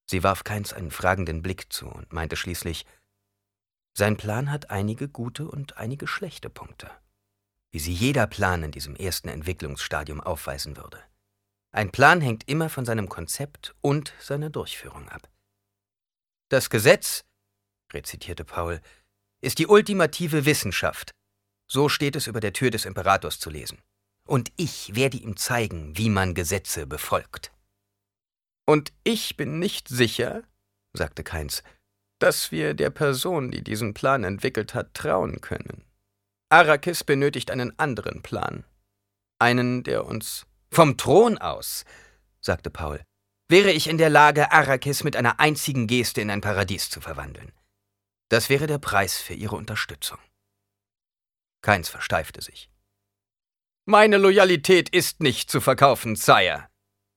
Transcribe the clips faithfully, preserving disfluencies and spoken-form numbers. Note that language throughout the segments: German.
Sie warf Kainz einen fragenden Blick zu und meinte schließlich, sein Plan hat einige gute und einige schlechte Punkte, wie sie jeder Plan in diesem ersten Entwicklungsstadium aufweisen würde. Ein Plan hängt immer von seinem Konzept und seiner Durchführung ab. Das Gesetz, rezitierte Paul, ist die ultimative Wissenschaft. So steht es über der Tür des Imperators zu lesen. Und ich werde ihm zeigen, wie man Gesetze befolgt. Und ich bin nicht sicher, sagte Kainz, dass wir der Person, die diesen Plan entwickelt hat, trauen können. Arrakis benötigt einen anderen Plan. Einen, der uns... Vom Thron aus, sagte Paul, wäre ich in der Lage, Arrakis mit einer einzigen Geste in ein Paradies zu verwandeln. Das wäre der Preis für Ihre Unterstützung. Kainz versteifte sich. Meine Loyalität ist nicht zu verkaufen, Sire.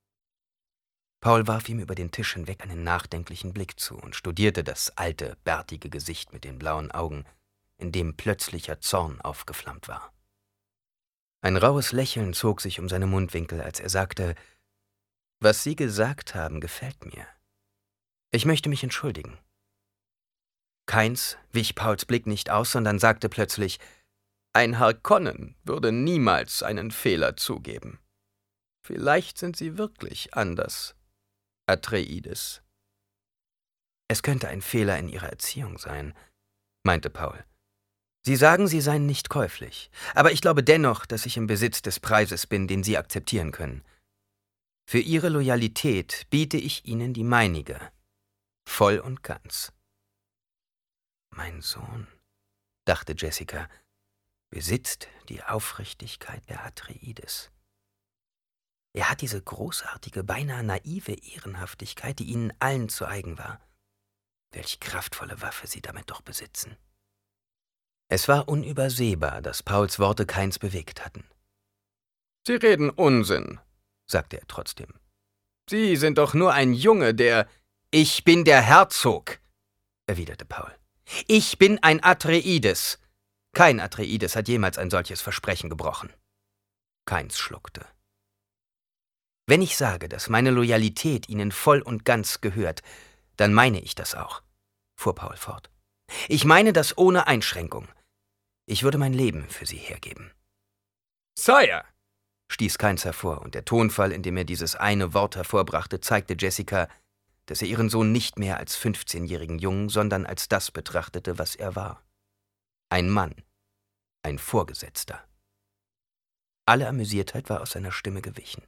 Paul warf ihm über den Tisch hinweg einen nachdenklichen Blick zu und studierte das alte, bärtige Gesicht mit den blauen Augen, in dem plötzlicher Zorn aufgeflammt war. Ein raues Lächeln zog sich um seine Mundwinkel, als er sagte, »Was Sie gesagt haben, gefällt mir. Ich möchte mich entschuldigen.« Kainz wich Pauls Blick nicht aus, sondern sagte plötzlich, »Ein Harkonnen würde niemals einen Fehler zugeben. Vielleicht sind Sie wirklich anders, Atreides.« »Es könnte ein Fehler in Ihrer Erziehung sein«, meinte Paul. »Sie sagen, Sie seien nicht käuflich, aber ich glaube dennoch, dass ich im Besitz des Preises bin, den Sie akzeptieren können. Für Ihre Loyalität biete ich Ihnen die meinige, voll und ganz.« »Mein Sohn«, dachte Jessica, »besitzt die Aufrichtigkeit der Atreides. Er hat diese großartige, beinahe naive Ehrenhaftigkeit, die ihnen allen zu eigen war. Welch kraftvolle Waffe sie damit doch besitzen.« Es war unübersehbar, dass Pauls Worte Kainz bewegt hatten. »Sie reden Unsinn«, sagte er trotzdem. »Sie sind doch nur ein Junge, der...« »Ich bin der Herzog«, erwiderte Paul. »Ich bin ein Atreides. Kein Atreides hat jemals ein solches Versprechen gebrochen.« Kainz schluckte. »Wenn ich sage, dass meine Loyalität Ihnen voll und ganz gehört, dann meine ich das auch«, fuhr Paul fort. »Ich meine das ohne Einschränkung. Ich würde mein Leben für Sie hergeben.« »Sire«, stieß Kainz hervor, und der Tonfall, in dem er dieses eine Wort hervorbrachte, zeigte Jessica, dass er ihren Sohn nicht mehr als fünfzehnjährigen Jungen, sondern als das betrachtete, was er war. Ein Mann, ein Vorgesetzter. Alle Amüsiertheit war aus seiner Stimme gewichen.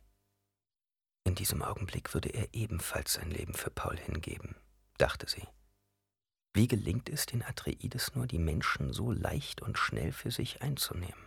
In diesem Augenblick würde er ebenfalls sein Leben für Paul hingeben, dachte sie. Wie gelingt es den Atreides nur, die Menschen so leicht und schnell für sich einzunehmen?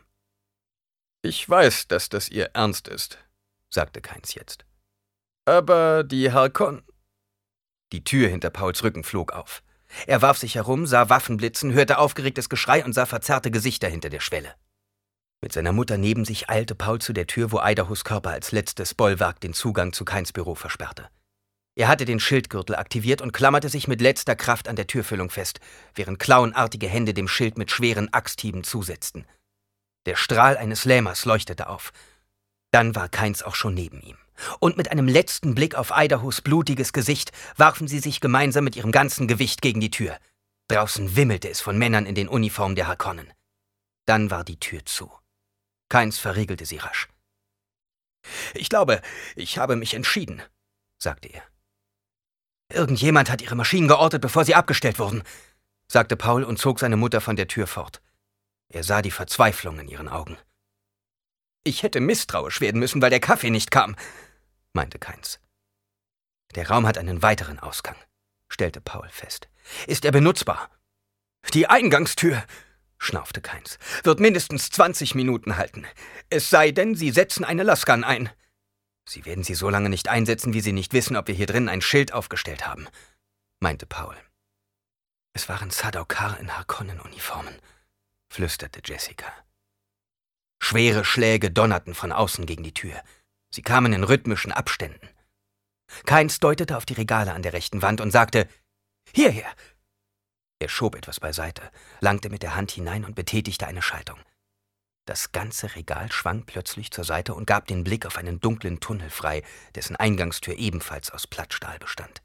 »Ich weiß, dass das Ihr Ernst ist«, sagte Kainz jetzt. »Aber die Harkonnen...« Die Tür hinter Pauls Rücken flog auf. Er warf sich herum, sah Waffen blitzen, hörte aufgeregtes Geschrei und sah verzerrte Gesichter hinter der Schwelle. Mit seiner Mutter neben sich eilte Paul zu der Tür, wo Idahos Körper als letztes Bollwerk den Zugang zu Kainz Büro versperrte. Er hatte den Schildgürtel aktiviert und klammerte sich mit letzter Kraft an der Türfüllung fest, während klauenartige Hände dem Schild mit schweren Axthieben zusetzten. Der Strahl eines Lähmers leuchtete auf. Dann war Kainz auch schon neben ihm. Und mit einem letzten Blick auf Idahos blutiges Gesicht warfen sie sich gemeinsam mit ihrem ganzen Gewicht gegen die Tür. Draußen wimmelte es von Männern in den Uniformen der Harkonnen. Dann war die Tür zu. Kainz verriegelte sie rasch. »Ich glaube, ich habe mich entschieden«, sagte er. »Irgendjemand hat ihre Maschinen geortet, bevor sie abgestellt wurden«, sagte Paul und zog seine Mutter von der Tür fort. Er sah die Verzweiflung in ihren Augen. »Ich hätte misstrauisch werden müssen, weil der Kaffee nicht kam«, meinte Kainz. »Der Raum hat einen weiteren Ausgang«, stellte Paul fest. »Ist er benutzbar?« »Die Eingangstür«, schnaufte Kainz, »wird mindestens zwanzig Minuten halten. Es sei denn, Sie setzen eine Laskan ein.« »Sie werden sie so lange nicht einsetzen, wie Sie nicht wissen, ob wir hier drin ein Schild aufgestellt haben«, meinte Paul. »Es waren Sardaukar in Harkonnen-Uniformen«, flüsterte Jessica. Schwere Schläge donnerten von außen gegen die Tür. Sie kamen in rhythmischen Abständen. Kainz deutete auf die Regale an der rechten Wand und sagte, »Hierher!« Er schob etwas beiseite, langte mit der Hand hinein und betätigte eine Schaltung. Das ganze Regal schwang plötzlich zur Seite und gab den Blick auf einen dunklen Tunnel frei, dessen Eingangstür ebenfalls aus Plattstahl bestand.